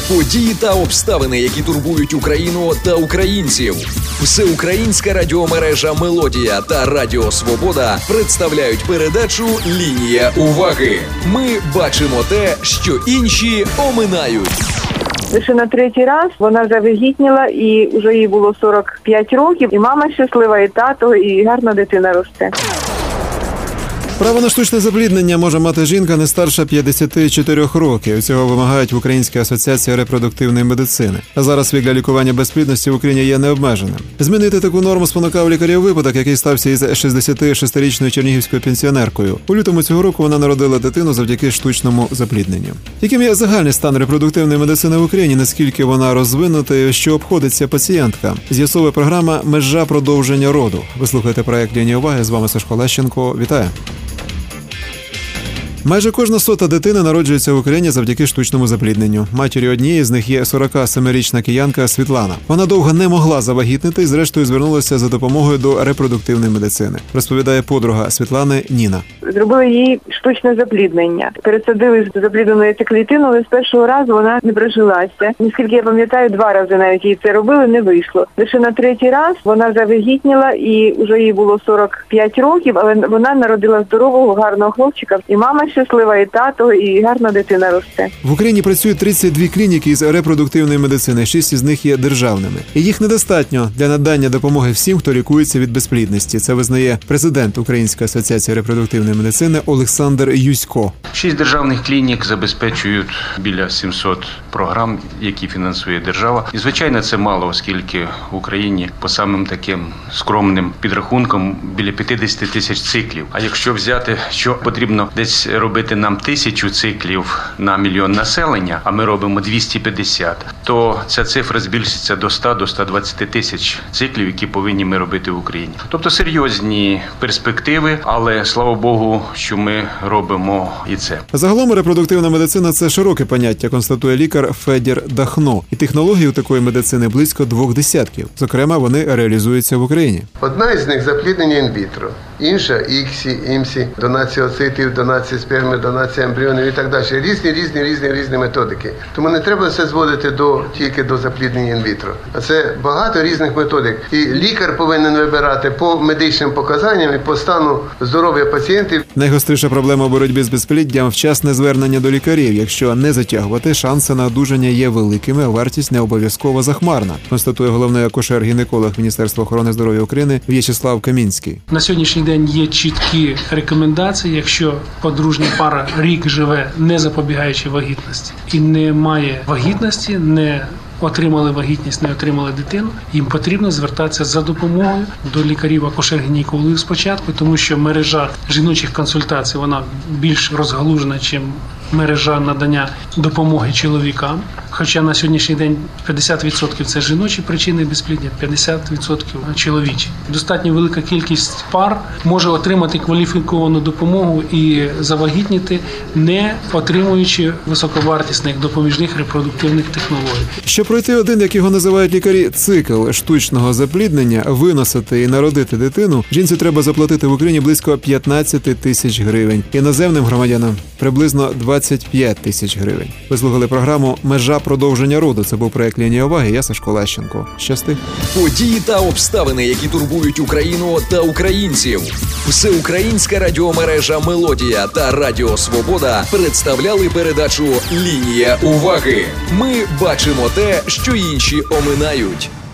Події та обставини, які турбують Україну та українців. Всеукраїнська радіомережа «Мелодія» та Радіо Свобода представляють передачу «Лінія уваги». Ми бачимо те, що інші оминають. Лише на третій раз вона завагітніла, і вже їй було 45 років. І мама щаслива, і тато, і гарна дитина росте. Право на штучне запліднення може мати жінка не старша 54 років. Цього вимагають в Українській асоціації репродуктивної медицини. А зараз вік для лікування безплідності в Україні є необмеженим. Змінити таку норму спонукав лікарів випадок, який стався із 66-річною чернігівською пенсіонеркою. У лютому цього року вона народила дитину завдяки штучному заплідненню. Яким є загальний стан репродуктивної медицини в Україні, наскільки вона розвинута і що обходиться пацієнткам, з'ясовує програма «Межа продовження роду». Ви слухаєте проект «Лінія уваги». З вами Сашко Лещенко. Вітаю! Майже кожна 100-та дитина народжується в Україні завдяки штучному заплідненню. Матір'ю однієї з них є 47-річна киянка Світлана. Вона довго не могла завагітнити і зрештою звернулася за допомогою до репродуктивної медицини. Розповідає подруга Світлани Ніна. Зробили їй штучне запліднення. Пересадили запліднену яйцеклітину, але з першого разу вона не прижилася. Наскільки я пам'ятаю, 2 рази навіть їй це робили, не вийшло. Лише на третій раз вона завагітніла, і вже їй було 45 років, але вона народила здорового, гарного хлопчика. І мама щаслива, і тато, і гарна дитина росте. В Україні працюють 32 клініки із репродуктивної медицини, 6 із них є державними. І їх недостатньо для надання допомоги всім, хто лікується від безплідності. Це визнає президент Української асоціації репродуктивної медицини Олександр Юсько. 6 державних клінік забезпечують біля 700 програм, які фінансує держава. І, звичайно, це мало, оскільки в Україні по самим таким скромним підрахункам біля 50 тисяч циклів. А якщо взяти, що потрібно десь робити нам 1000 циклів на мільйон населення, а ми робимо 250, то ця цифра збільшиться до 100-120 тисяч циклів, які повинні ми робити в Україні. Тобто серйозні перспективи, але, слава Богу, що ми робимо і це. Загалом репродуктивна медицина – це широке поняття, констатує лікар Федір Дахно. І технологій у такої медицини близько 20. Зокрема, вони реалізуються в Україні. Одна із них – запліднення інвітро, інша – іксі, імсі, донація оцитів, донація сперми, донація ембріонів і так далі. Різні методики. Тому не треба все зводити тільки до запліднення інвітро. А це багато різних методик. І лікар повинен вибирати по медичним показанням і по стану здоров'я пацієнтів. Найгостріша проблема у боротьбі з безпліддям – вчасне звернення до лікарів. Якщо не затягувати, шанси на одужання є великими, а вартість не обов'язково захмарна, констатує головний акушер-гінеколог Міністерства охорони здоров'я України В'ячеслав Камінський. На сьогоднішній день є чіткі рекомендації, якщо подружня пара рік живе, не запобігаючи вагітності, і не має вагітності, не отримали вагітність, не отримали дитину, їм потрібно звертатися за допомогою до лікарів акушер-гінекологів спочатку, тому що мережа жіночих консультацій, вона більш розгалужена, ніж мережа надання допомоги чоловікам. Хоча на сьогоднішній день 50% це жіночі причини безпліддя, 50% чоловічі. Достатньо велика кількість пар може отримати кваліфіковану допомогу і завагітніти, не отримуючи високовартісних допоміжних репродуктивних технологій. Щоб пройти один, як його називають лікарі, цикл штучного запліднення, виносити і народити дитину, жінці треба заплатити в Україні близько 15 тисяч гривень. Іноземним громадянам приблизно 25 тисяч гривень. Ви слухали програму «Межа продовження роду». Це був проект «Лінія уваги». Я Сашко Лещенко. Щасти. Події та обставини, які турбують Україну та українців. Всеукраїнська радіомережа «Мелодія» та Радіо Свобода представляли передачу «Лінія уваги». Ми бачимо те, що інші оминають.